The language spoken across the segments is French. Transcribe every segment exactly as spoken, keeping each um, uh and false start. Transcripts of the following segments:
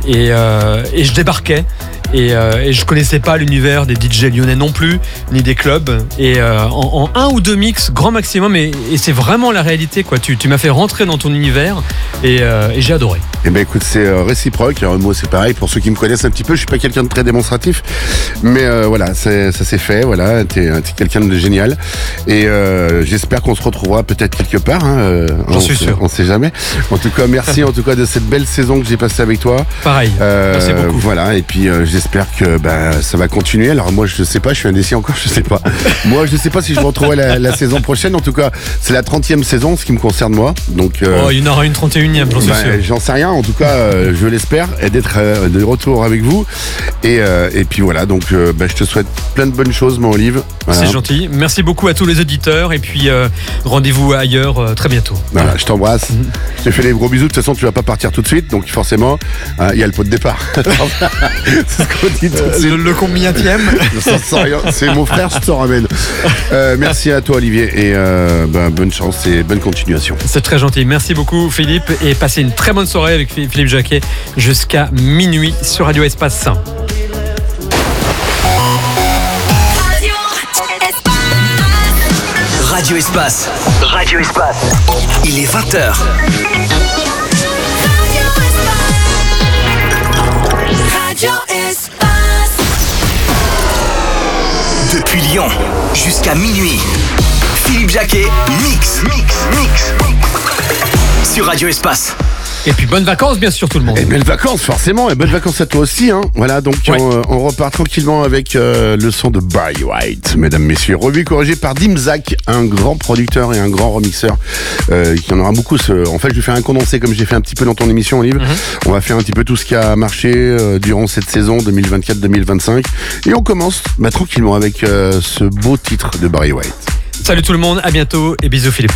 et, euh, et je débarquais. Et, euh, et je connaissais pas l'univers des D J lyonnais non plus, ni des clubs. Et euh, en, en un ou deux mix, grand maximum. Et, et c'est vraiment la réalité, quoi. Tu, tu m'as fait rentrer dans ton univers et, euh, et j'ai adoré. Eh ben écoute, c'est euh, réciproque. Alors moi, c'est pareil. Pour ceux qui me connaissent un petit peu, je suis pas quelqu'un de très démonstratif, mais euh, voilà, c'est, ça s'est fait. Voilà, t'es, t'es quelqu'un de génial. Et euh, j'espère qu'on se retrouvera peut-être quelque part. Hein, euh, J'en on suis sait, sûr. On sait jamais. En tout cas, merci en tout cas de cette belle saison que j'ai passée avec toi. Pareil. Euh, merci beaucoup. Voilà. Et puis euh, j'espère que bah, ça va continuer. Alors moi, je sais pas. Je suis indécis encore. Je sais pas. Moi, je sais pas si je me retrouverai la, la saison prochaine. En tout cas, c'est la trentième saison, ce qui me concerne moi. Donc. Euh, oh, il y en aura une trente et unième, j'en suis bah, sûr. J'en sais rien. En tout cas, euh, je l'espère, et d'être euh, de retour avec vous. Et, euh, et puis voilà. Donc, euh, bah, je te souhaite plein de bonnes choses, mon Olive. Voilà. C'est gentil. Merci beaucoup à tous les auditeurs. Et puis euh, rendez-vous ailleurs euh, très bientôt. Voilà, je t'embrasse. Mm-hmm. Je te fais des gros bisous. De toute façon, tu vas pas partir tout de suite. Donc, forcément, il euh, y a le pot de départ. C'est ce qu'on dit tout de suite. Le, le combienième? C'est mon frère, je t'en ramène. Euh, merci à toi, Olivier. Et euh, bah, bonne chance et bonne continuation. C'est très gentil. Merci beaucoup, Philippe. Et passez une très bonne soirée avec Philippe Jacquet jusqu'à minuit sur Radio Espace. Radio Espace. Radio Espace. Il est vingt heures. Radio Espace. Depuis Lyon jusqu'à minuit. Philippe Jacquet, mix, mix, mix. Sur Radio Espace. Et puis bonnes vacances, bien sûr, tout le monde. Et belles vacances, forcément. Et bonnes vacances à toi aussi. Hein. Voilà, donc ouais. on, on repart tranquillement avec euh, le son de Barry White, mesdames, messieurs. Revu corrigé par Dimzak, un grand producteur et un grand remixeur. Euh, qui en aura beaucoup. Ce... En fait, je vais faire un condensé comme j'ai fait un petit peu dans ton émission, Olive. Mm-hmm. On va faire un petit peu tout ce qui a marché euh, durant cette saison deux mille vingt-quatre deux mille vingt-cinq. Et on commence bah, tranquillement avec euh, ce beau titre de Barry White. Salut tout le monde, à bientôt et bisous Philippe.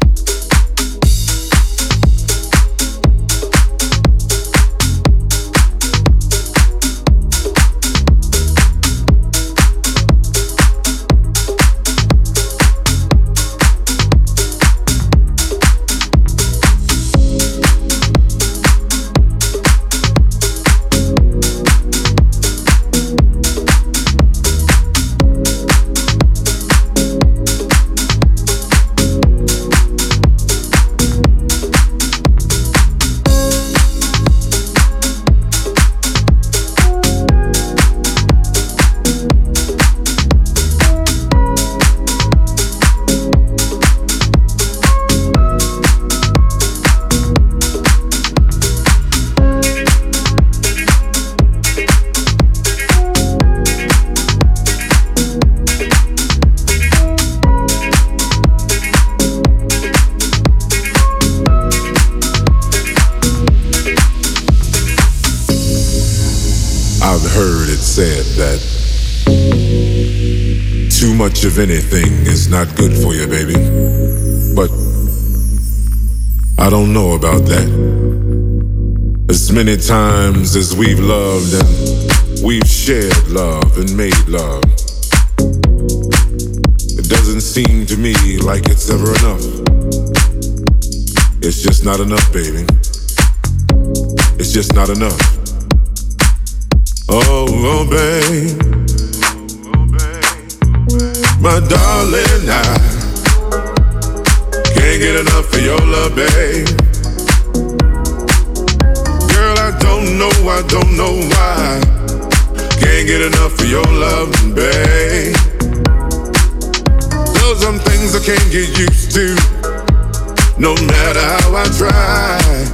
Said that too much of anything is not good for you, baby. But I don't know about that. As many times as we've loved and we've shared love and made love, it doesn't seem to me like it's ever enough. It's just not enough, baby. It's just not enough. Oh, oh, babe, my darling, I can't get enough of your love, babe. Girl, I don't know, I don't know why. Can't get enough of your love, babe. There's some things I can't get used to, no matter how I try.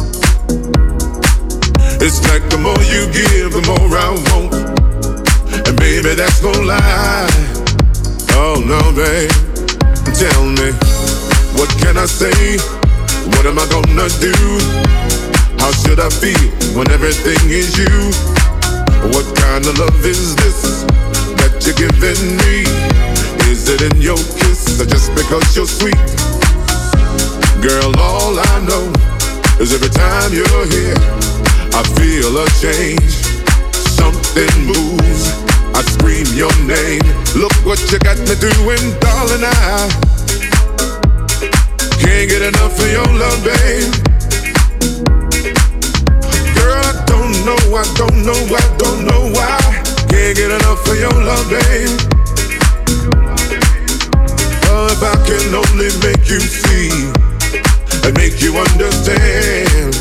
It's like the more you give, the more I want. And baby, that's no lie. Oh no, babe, tell me, what can I say? What am I gonna do? How should I feel when everything is you? What kind of love is this that you're giving me? Is it in your kiss or just because you're sweet? Girl, all I know is every time you're here, I feel a change, something moves, I scream your name. Look what you got me doing, darling, I can't get enough of your love, babe. Girl, I don't know I don't know, I don't know why. Can't get enough of your love, babe. Oh, if I can only make you see and make you understand.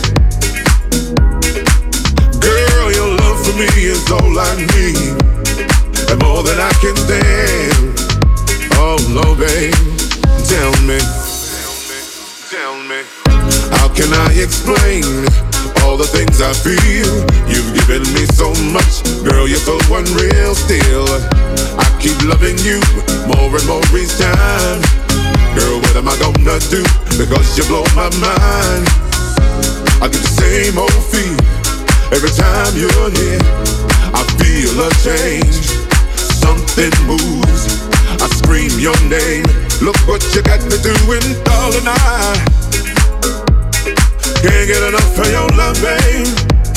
Girl, your love for me is all I need, and more than I can stand. Oh, no, babe, tell me, tell me, how can I explain all the things I feel? You've given me so much, girl, you're so unreal still. I keep loving you more and more each time. Girl, what am I gonna do? Because you blow my mind. I get the same old feel every time you're near. I feel a change, something moves. I scream your name. Look what you got me doing, darling. I can't get enough of your love, babe.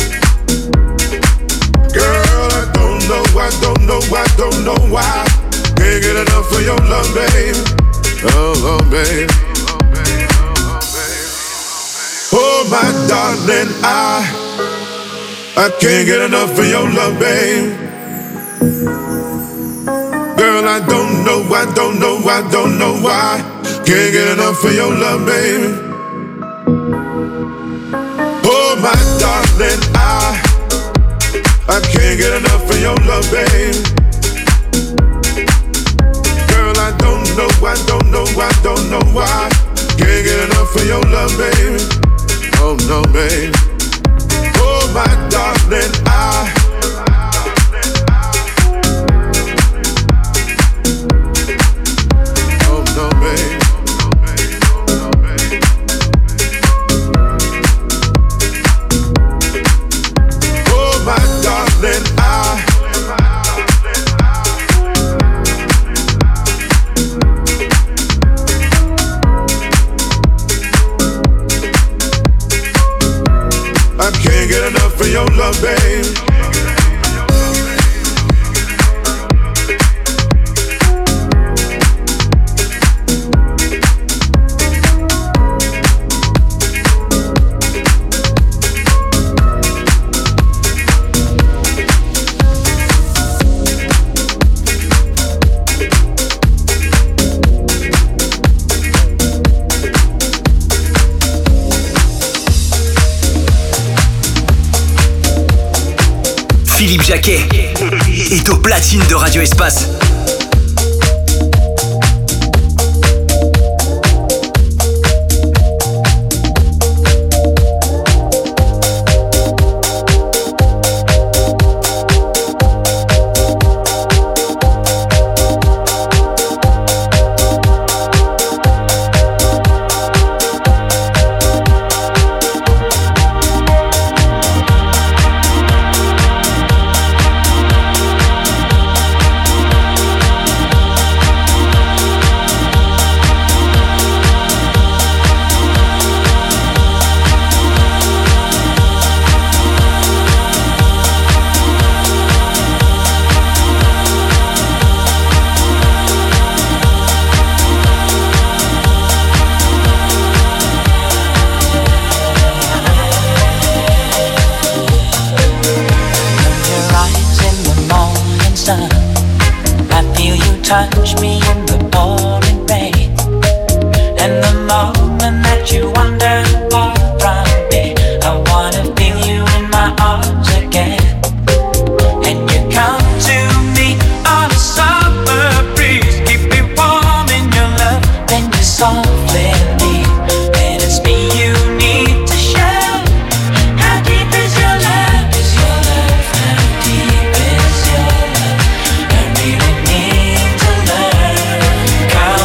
Girl, I don't know, I don't know, I don't know why. Can't get enough of your love, babe. Oh, oh, babe. Oh, my darling, I I can't get enough of your love, babe. Girl, I don't know, I don't know, I don't know why. Can't get enough of your love, baby. Oh, my darling, I I can't get enough of your love, babe. Girl, I don't know, I don't know, I don't know why. Can't get enough of your love, baby. Oh, no, babe. Oh, my darling, I your love, babe. Philippe Jacquet est au platine de Radio Espace. Touch me in the pouring rain, and the moment that you wander far from me, I wanna feel you in my arms again. And you come to me on a summer breeze, keep me warm in your love, then you softly leave, and it's me you need to show. How deep is your love? Is your love? How deep is your love? I really need to learn. Come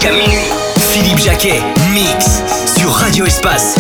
jusqu'à minuit. Philippe Jacquet, mix sur Radio Espace.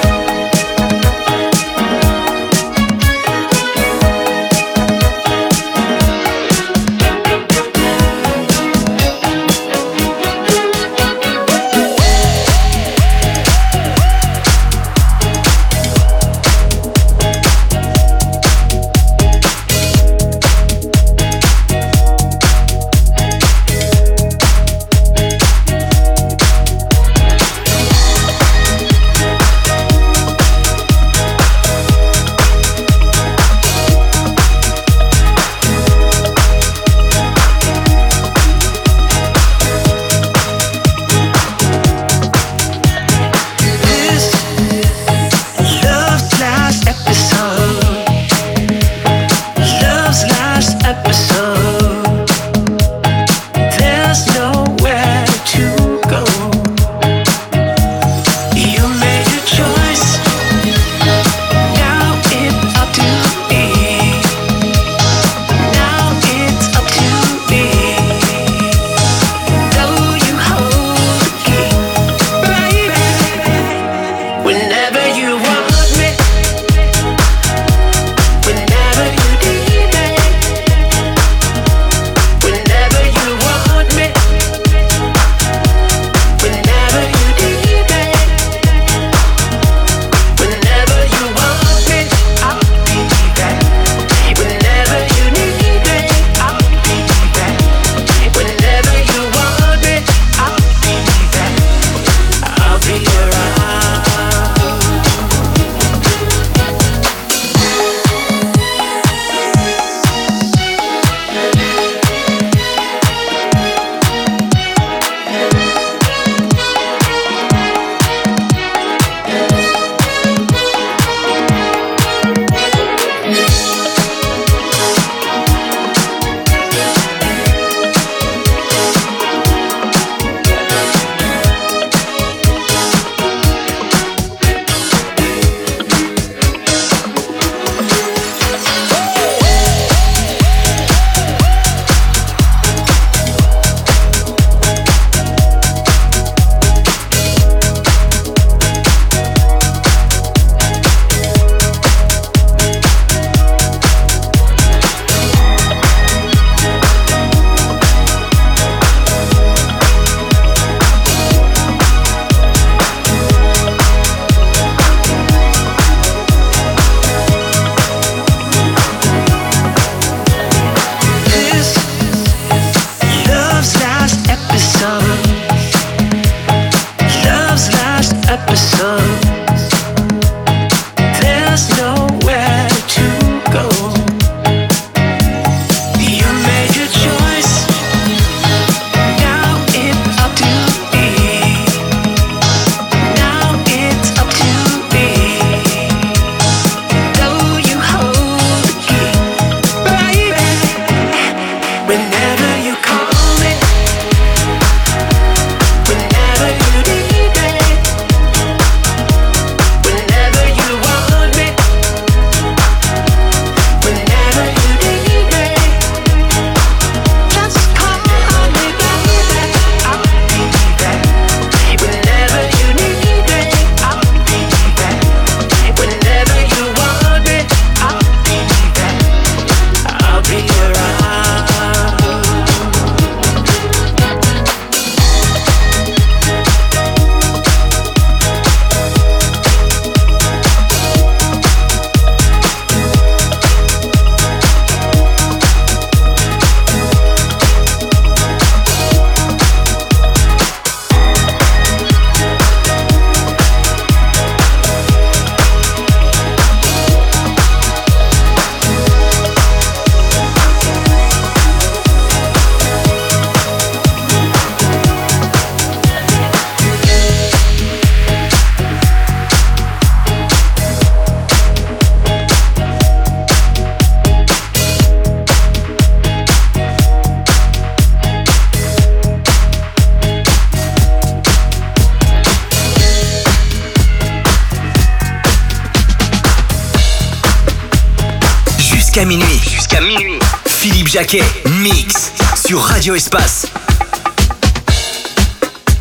Jusqu'à minuit. Jusqu'à minuit. Philippe Jacquet, mix sur Radio Espace.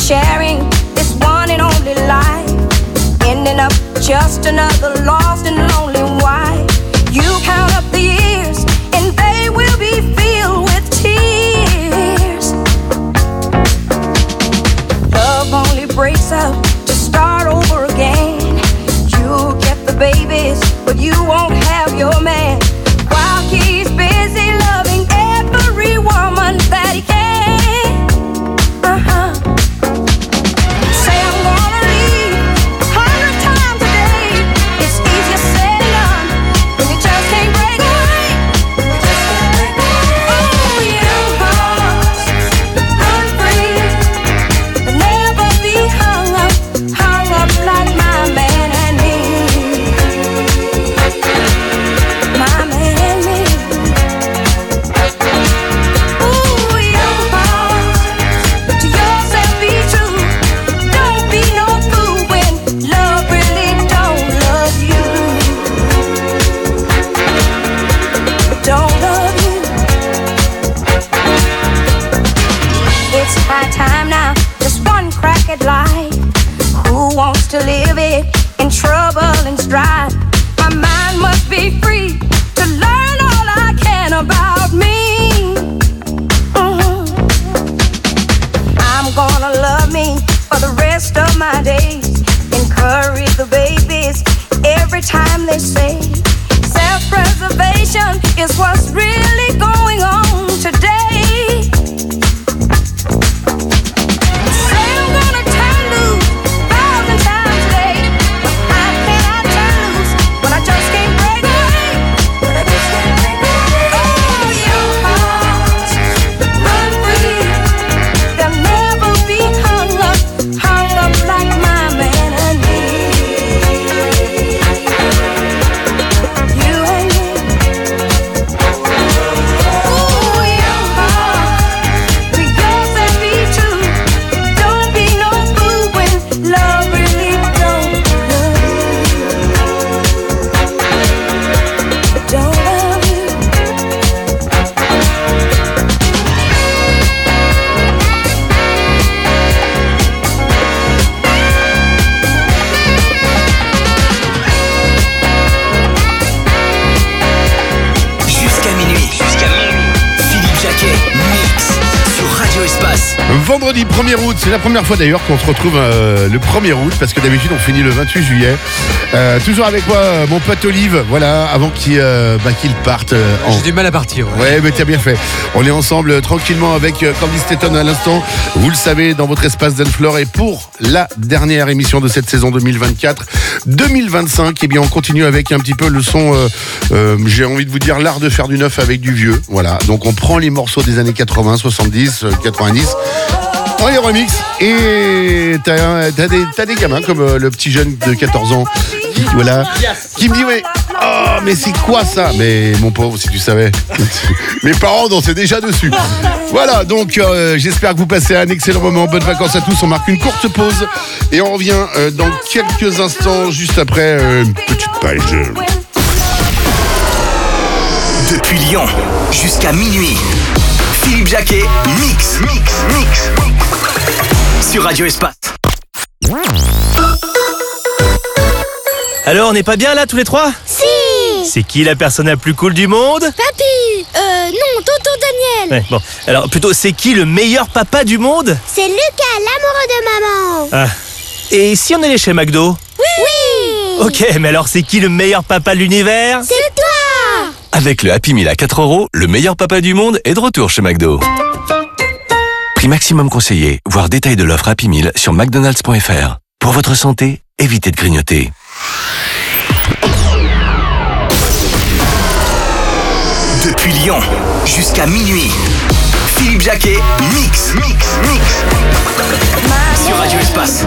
sharing this one and only life, ending up just another lost and lonely wife. You count up the years and they will be filled with tears. Love only breaks up to start over again. You'll get the babies, but you won't have your man, while he's busy loving every woman that he can. Uh-huh. Say I'm gonna leave a hundred times a day. It's easier said than done when you just can't break away. You just can't break away. Oh, young hearts run free, but never be hung up, hung up like my man and me. My man and me. Ooh, young hearts, to yourself be true. Don't be no fool when love really don't love you. Don't love you. It's high time now, just one crack at life. Who wants to live it in trouble and strife? My mind must be free to learn all I can about me. Mhm. I'm gonna love me for the rest of my days. Encourage the babies every time they say self-preservation is what's really going on today. Say I'm gonna turn loose a thousand times a day, but how can I turn loose when I just can't break away? When I just can't break away. Oh, young hearts run free. They'll never be hung up, hung up like my man and me. You and me. Ooh, young heart, to yourself be true. Don't be no fool when love really don't love you. Don't love you. Jusqu'à minuit. Jusqu'à minuit. Philippe Jacquet, mix sur Radio Espace. Vendredi premier août, c'est la première fois d'ailleurs qu'on se retrouve euh, le premier août, parce que d'habitude on finit le vingt-huit juillet. Euh, toujours avec moi, euh, mon pote Olive, voilà, avant qu'il euh, bah, qu'il parte euh, en... J'ai du mal à partir. Ouais. Ouais, mais t'as bien fait. On est ensemble euh, tranquillement avec euh, Candice Stetton à l'instant. Vous le savez, dans votre espace d'Anne-Fleur. Et pour la dernière émission de cette saison deux mille vingt-quatre deux mille vingt-cinq, eh bien, on continue avec un petit peu le son, euh, euh, j'ai envie de vous dire, l'art de faire du neuf avec du vieux. Voilà. Donc, on prend les morceaux des années quatre-vingts, soixante-dix, quatre-vingt-dix. On les remix. Et t'as, t'as, des, t'as des gamins comme euh, le petit jeune de quatorze ans qui, voilà, qui me dit, ouais, oh, mais c'est quoi ça? Mais mon pauvre, si tu savais. Mes parents dansaient déjà dessus. Voilà, donc euh, j'espère que vous passez un excellent moment. Bonnes vacances à tous. On marque une courte pause et on revient euh, dans quelques instants, juste après euh, une petite page. Depuis Lyon jusqu'à minuit. Philippe Jacquet, mix, mix, mix. Sur Radio Espace. Alors, on n'est pas bien là tous les trois? Si. C'est qui la personne la plus cool du monde? Papy. Euh, non, tonton Daniel. Ouais, bon. Alors, plutôt, c'est qui le meilleur papa du monde? C'est Lucas, l'amoureux de maman. Ah. Et si on allait chez McDo? Oui. Ok, mais alors c'est qui le meilleur papa de l'univers? C'est toi. Avec le Happy Meal à quatre euros, le meilleur papa du monde est de retour chez McDo. Prix maximum conseillé, voire détail de l'offre Happy Meal sur mcdonalds point f r. Pour votre santé, évitez de grignoter. Depuis Lyon jusqu'à minuit. Philippe Jacquet, mix, mix, mix. Sur Radio Espace.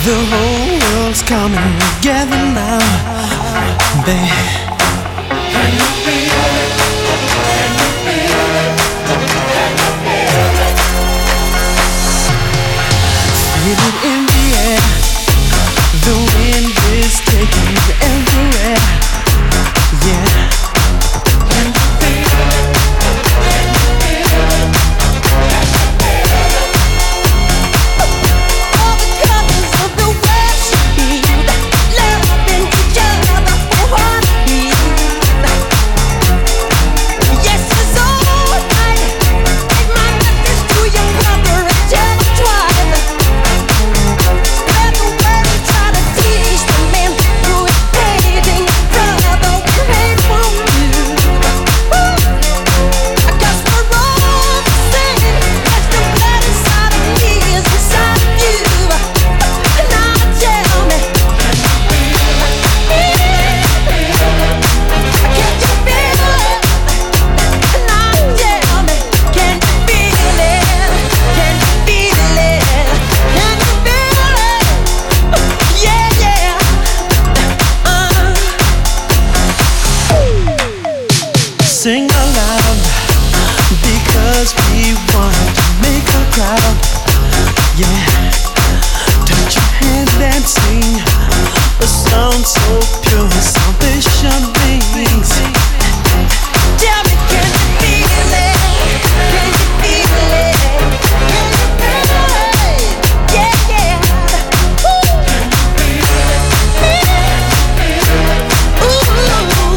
The whole world's coming together now, babe. Can you feel it? Can you feel it? Can you feel it? Feel it in the air. The wind is taking you everywhere. Yeah. Can you feel it? Can you feel it? Can you feel it? All the colors of the world should be loving each other for heartbeat. Yes, it's alright. Take my message to your brother and tell him twice. Spread the word and try to teach the man who is hating brother we hate from you. I guess we're all the same. As the blood inside of me is inside of you. Now tell me, can you feel it? Can you feel it? Now tell me, can you feel it? Can you feel it? Can you feel it? Yeah, yeah. Uh. Sing aloud because we want to make a crowd. Yeah. Touch your hand and sing a song so pure, salvation rings. Tell me, can you feel it? Can you feel it? Can you feel it? Yeah, yeah. Ooh. Can you feel it? Ooh.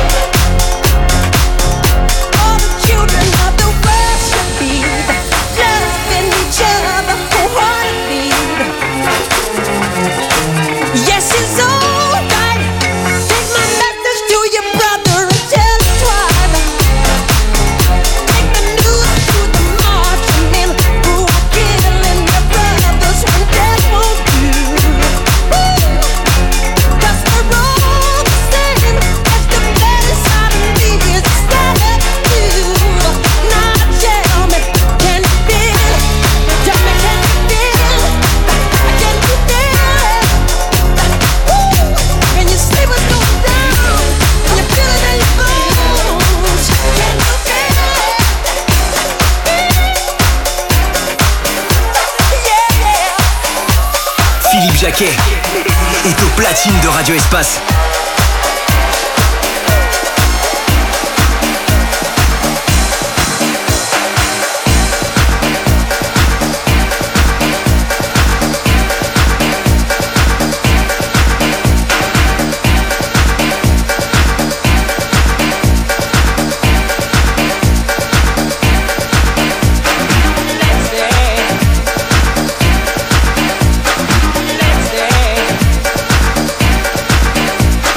All the children of the world should be loving each other wholeheartedly. Yes, it's alright. Take my message to your brother and tell him twice. Take the news to the marching men who are killing their brothers when death won't do. Cause we're all the same. As the blood inside of me is inside of you. Now tell me, can you feel it? Tell me, can you feel it? Can you feel it? Woo! Can you see what's going down? Can you feel it in your bones? Can you feel it? Yeah, yeah. Philippe Jacquet est au platine de Radio Espace. Let's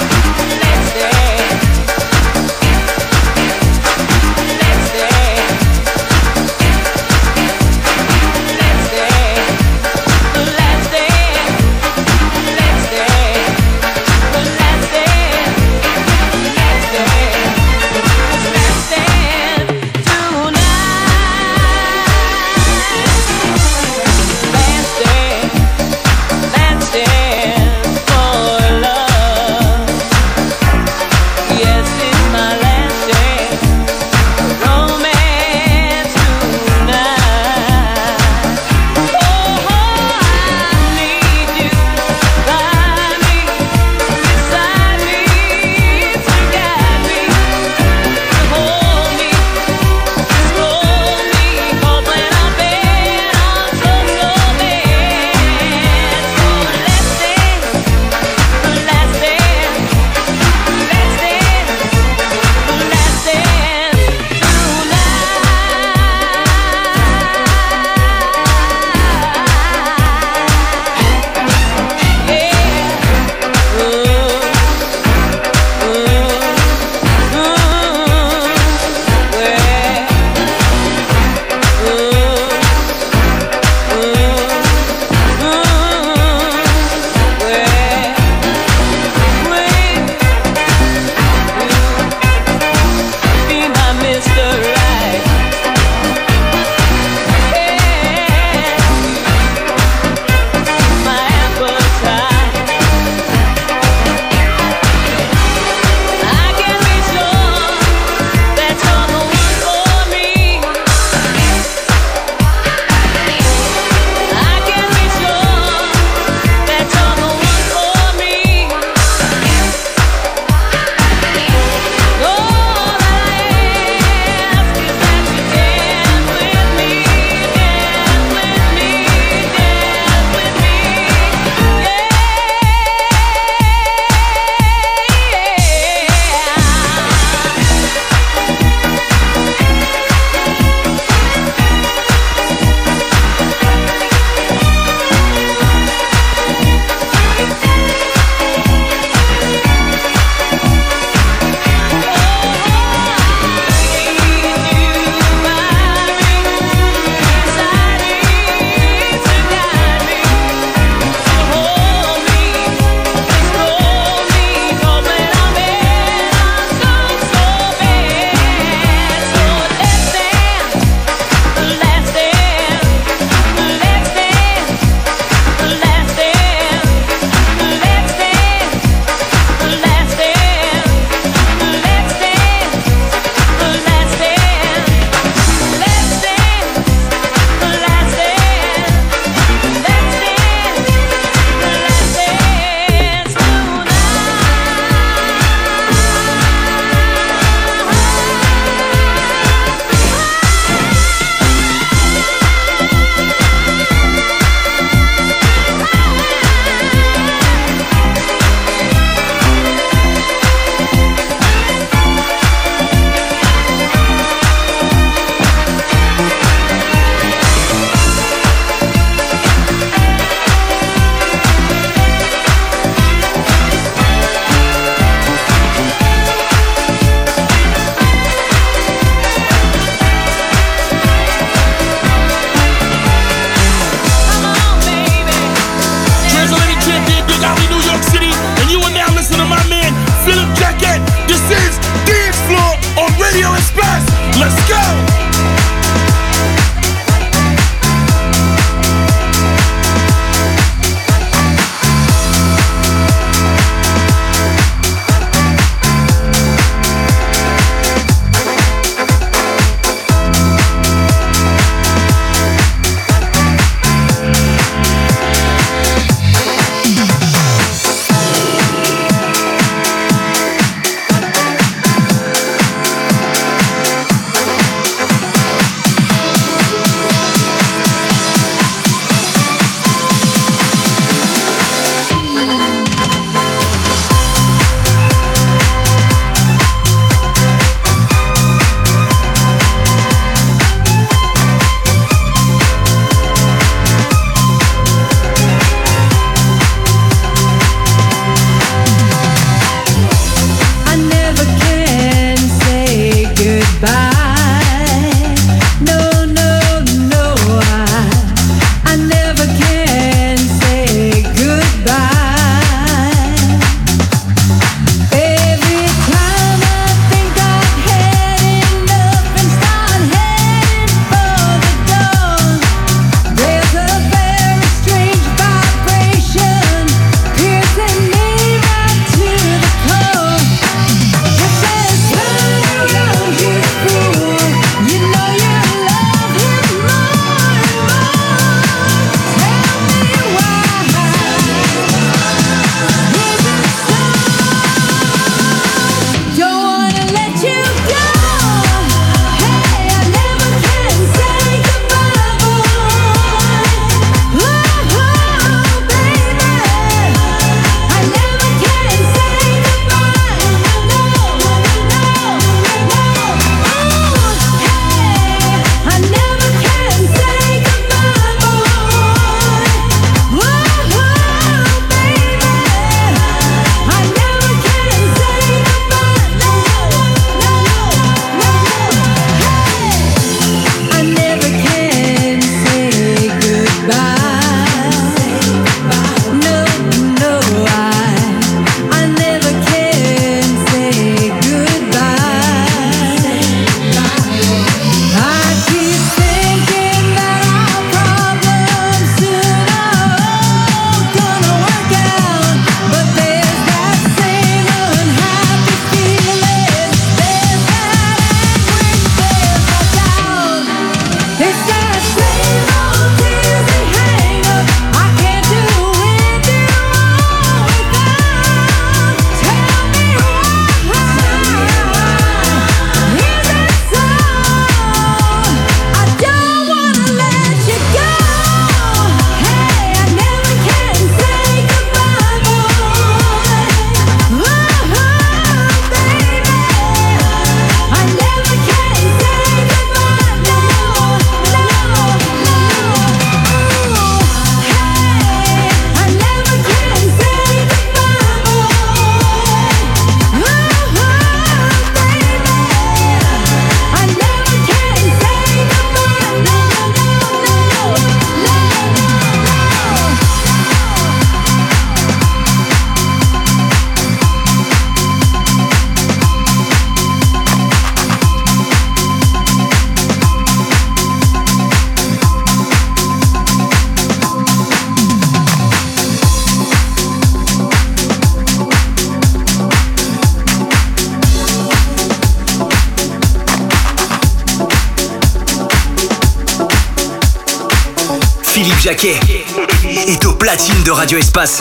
Jacquet est au platine de Radio Espace.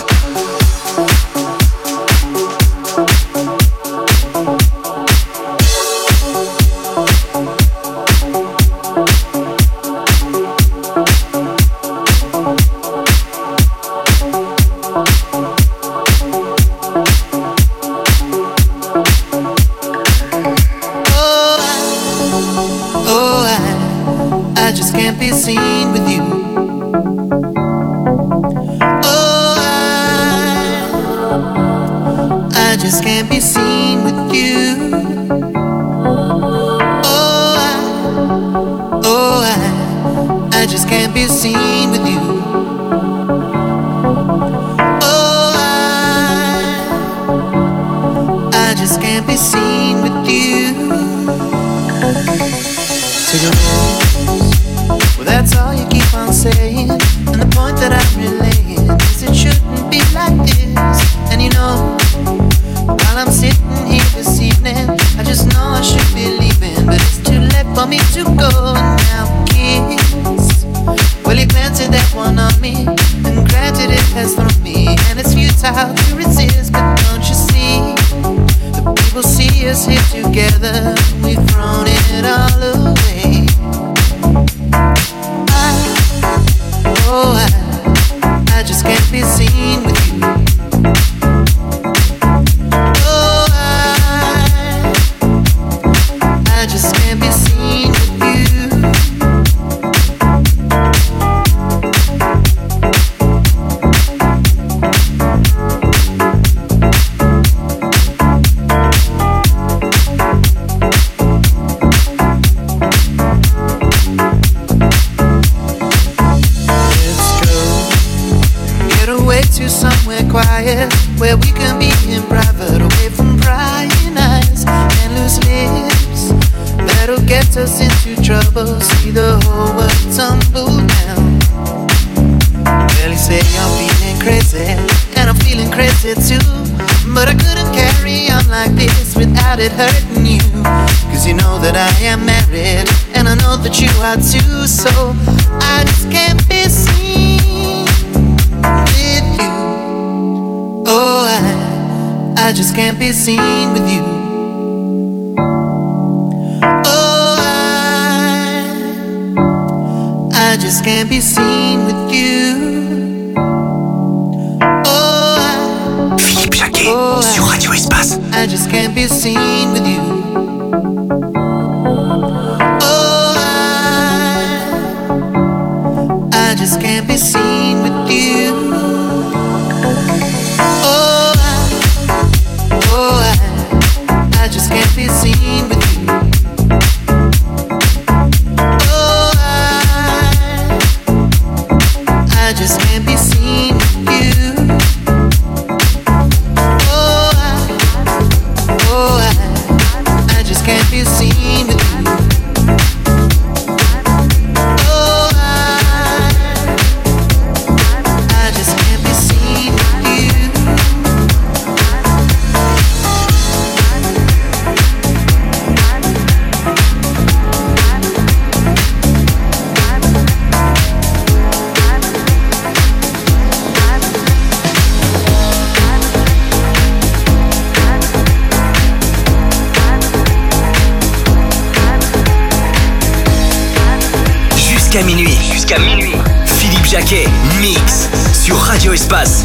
Jusqu'à minuit, jusqu'à minuit. Philippe Jacquet, mix sur Radio Espace.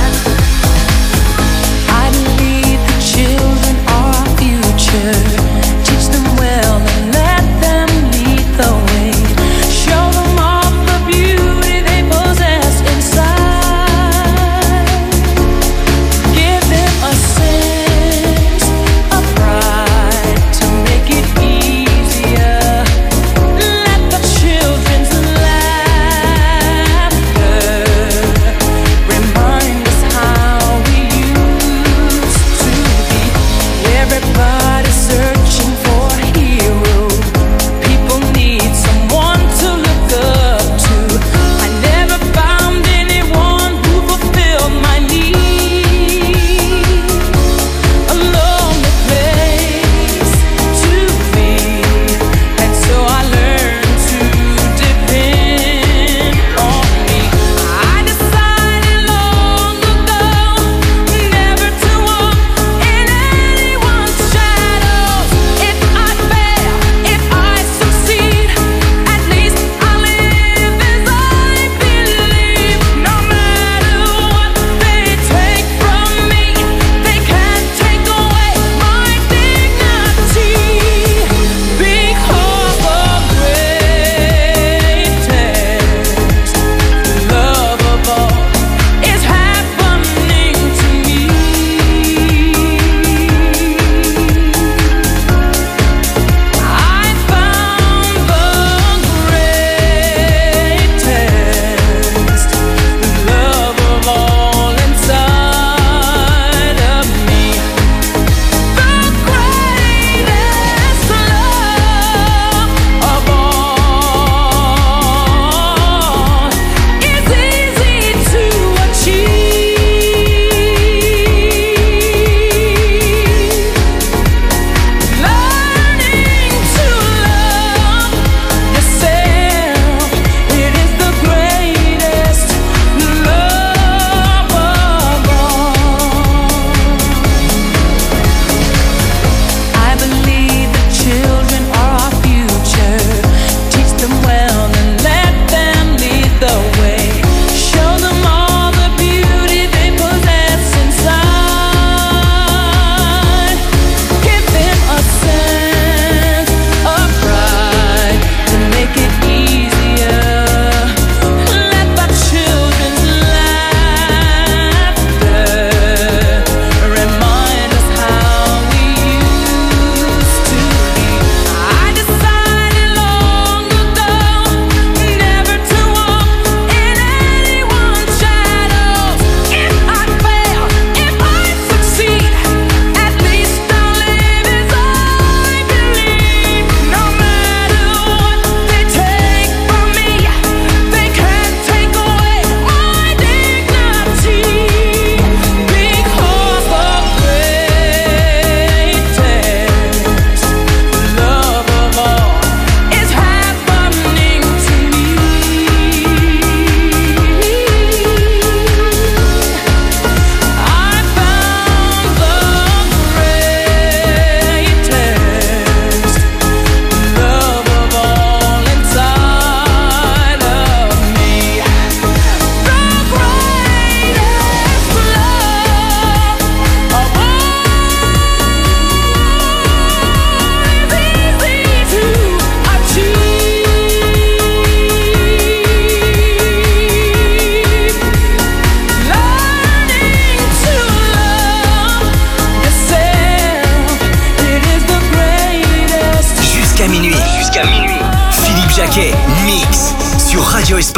I believe the children are our future. Teach them well and let them lead the way. Show them all the beauty they possess inside. Give them a sense of pride to make it easier. Let the children's laughter remind us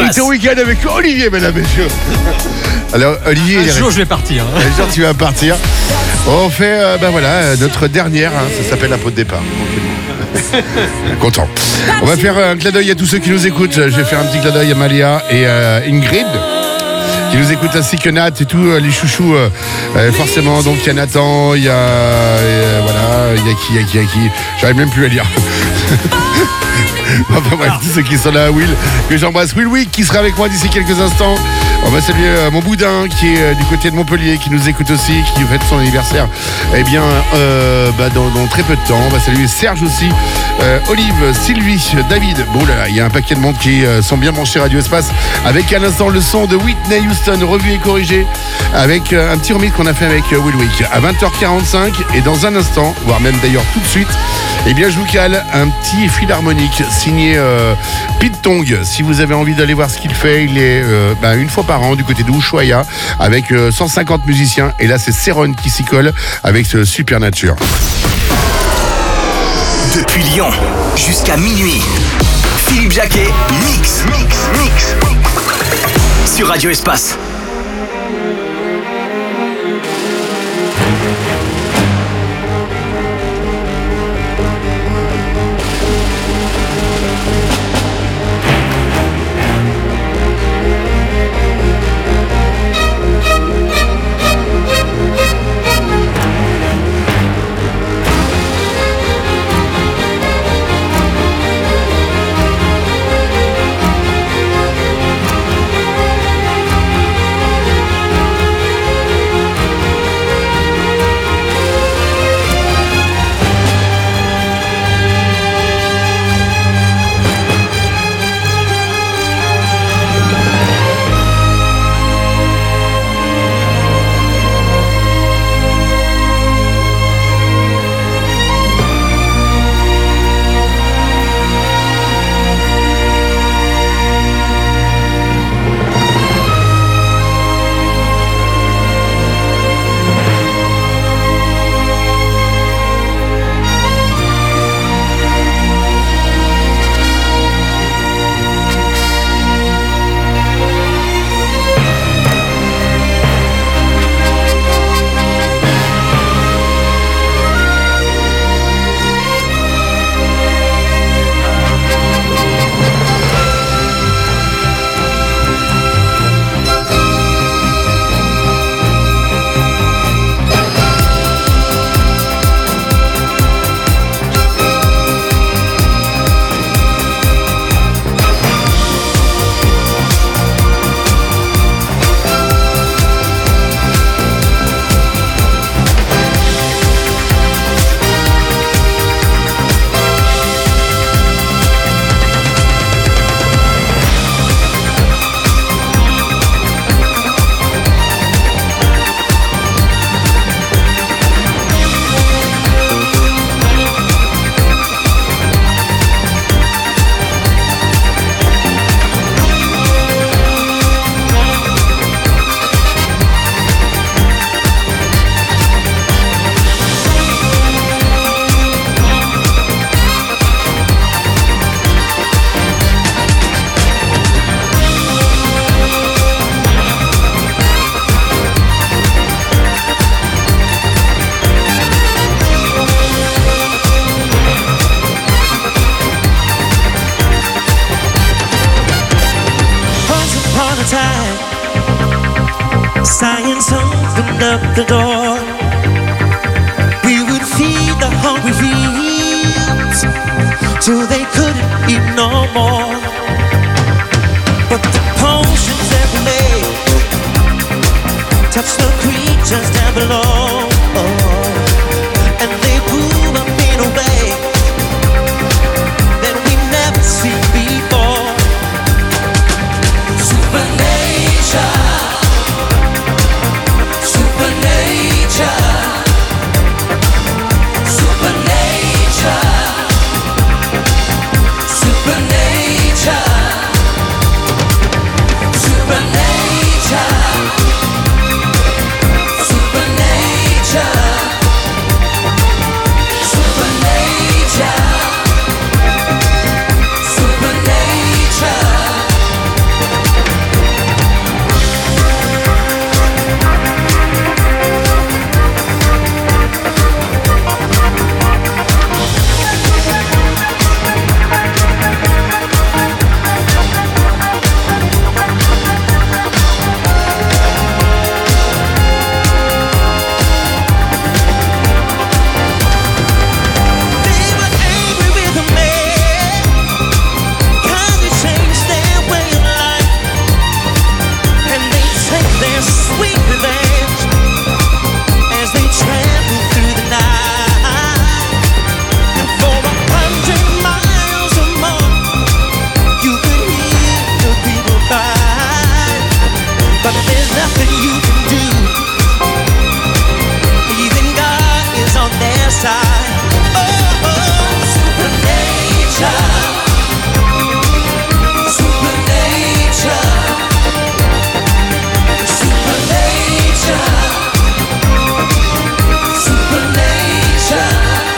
Espace. Et ton week-end avec Olivier, mesdames et messieurs. Alors, Olivier, Un il est jour, je vais partir. hein. Un jour, tu vas partir. On fait, euh, ben voilà, euh, notre dernière. hein, ça s'appelle la peau de départ. Content. On va faire un clin d'œil à tous ceux qui nous écoutent. Je vais faire un petit clin d'œil à Malia et euh, Ingrid, qui nous écoutent, ainsi que Nat et tous euh, les chouchous. Euh, euh, forcément, donc il y a Nathan, il y a euh, voilà, il y a qui, il y a qui, il y a qui. J'arrive même plus à lire. Enfin bref, tous ceux qui sont là, Will, que j'embrasse. Will Wick qui sera avec moi d'ici quelques instants. On va saluer euh, mon boudin qui est euh, du côté de Montpellier, qui nous écoute aussi, qui fête son anniversaire. Eh bien, euh, bah, dans, dans très peu de temps, on va saluer Serge aussi, euh, Olive, Sylvie, David. Bon là là, il y a un paquet de monde qui euh, sont bien branchés Radio Espace. Avec à l'instant le son de Whitney Houston, revu et corrigé, avec euh, un petit remix qu'on a fait avec euh, Will Wick à vingt heures quarante-cinq. Et dans un instant, voire même d'ailleurs tout de suite, eh bien, je vous cale un petit fil harmonique signé euh, Pete Tong. Si vous avez envie d'aller voir ce qu'il fait, il est euh, bah, une fois par an du côté de Ushuaïa avec euh, cent cinquante musiciens. Et là, c'est Céron qui s'y colle avec ce Supernature. Depuis Lyon jusqu'à minuit, Philippe Jacquet, mix, mix, mix, sur Radio Espace. Science opened up the door. We would feed the hungry fields till they couldn't eat no more. But the potions that we made touched the creatures down below, oh, and they grew up in a way that we never seen before. Supernature. Supernature, nothing you can do. Even God is on their side. Oh, oh. Supernature, supernature, supernature, supernature.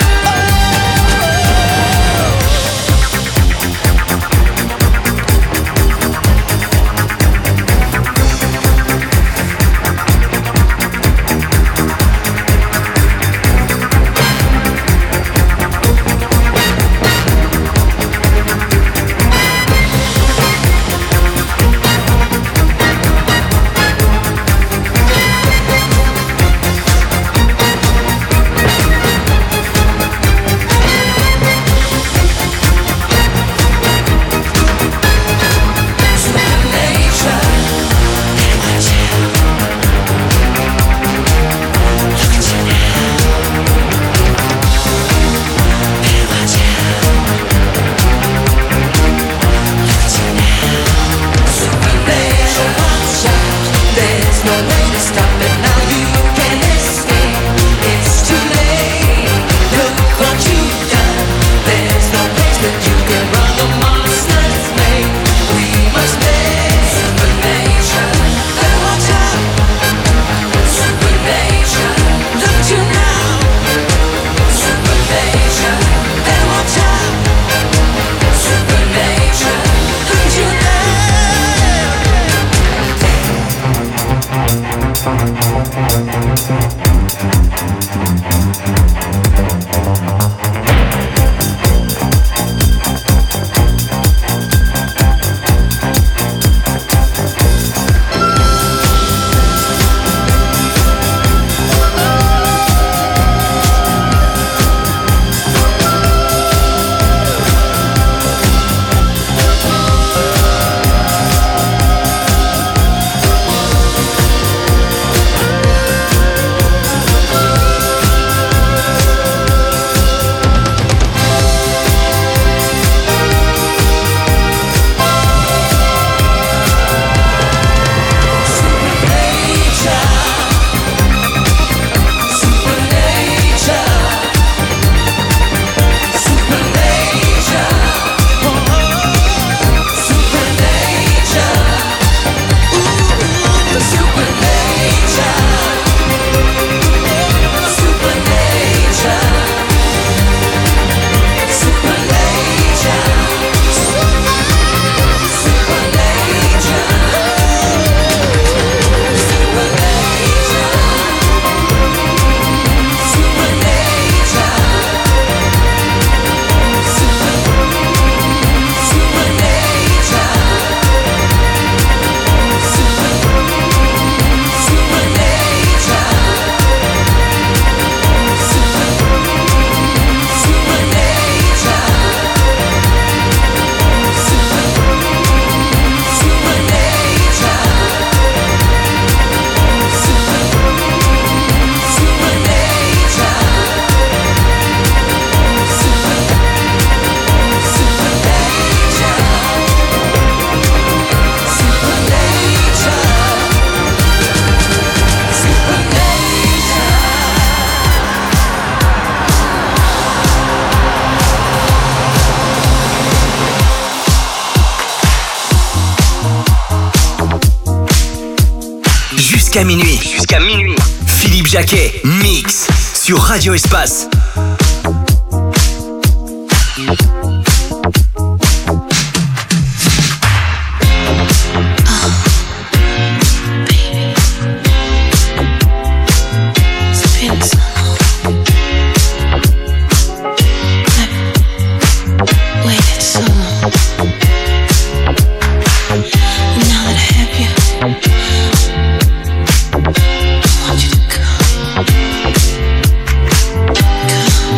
Jusqu'à minuit. Jusqu'à minuit. Philippe Jacquet, mix sur Radio Espace. I want you to come. Come.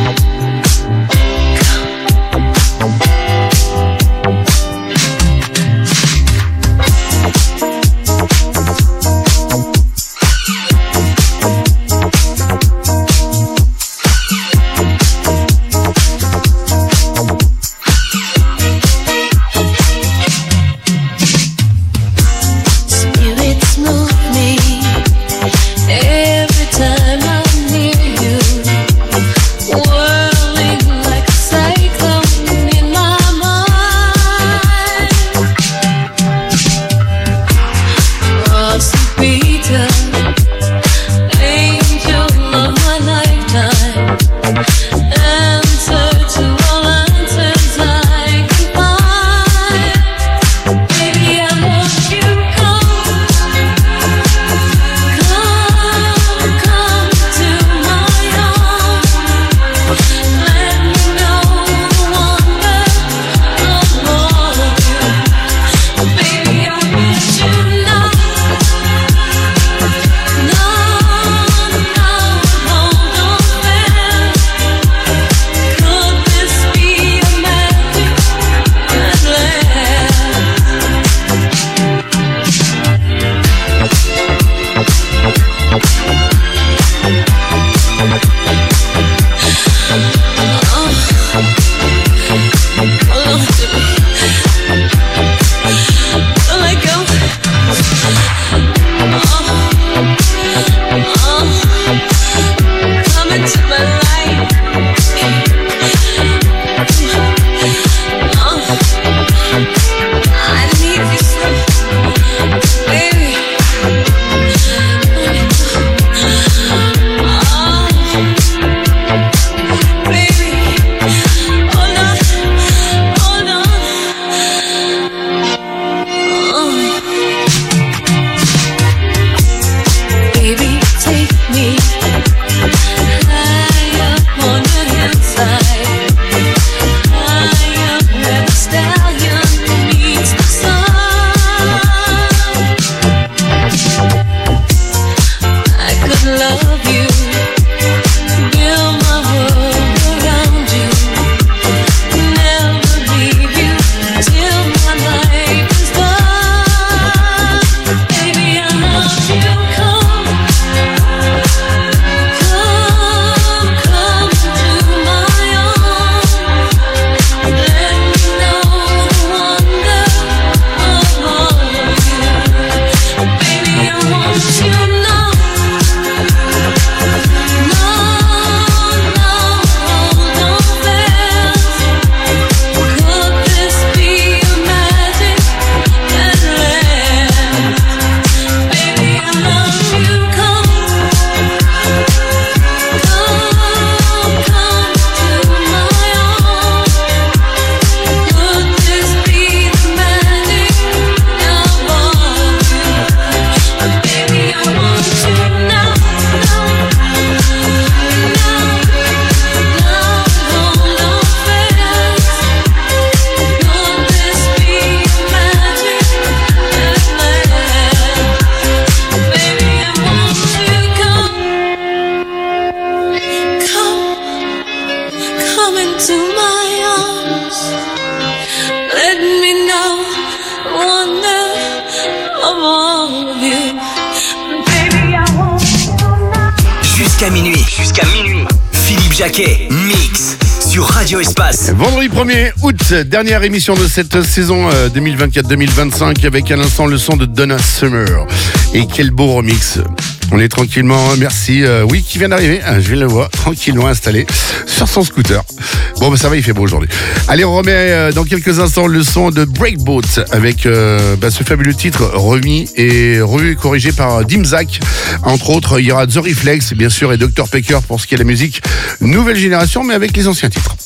jusqu'à minuit. Jusqu'à minuit. Philippe Jacquet, mix sur Radio Espace. Vendredi premier août, dernière émission de cette saison euh, deux mille vingt-quatre deux mille vingt-cinq avec à l'instant le son de Donna Summer. Et quel beau remix. On est tranquillement, merci, euh, oui, qui vient d'arriver, ah, je le vois, tranquillement installé sur son scooter. Bon, bah ça va, il fait beau aujourd'hui. Allez, on remet euh, dans quelques instants le son de Breakboat avec euh, bah, ce fabuleux titre remis et revu et corrigé par Dimzak. Entre autres, il y aura The Reflex, bien sûr, et docteur Pecker pour ce qui est de la musique nouvelle génération, mais avec les anciens titres.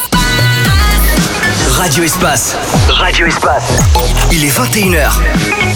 Radio Espace. Radio Espace. Il est vingt et une heures.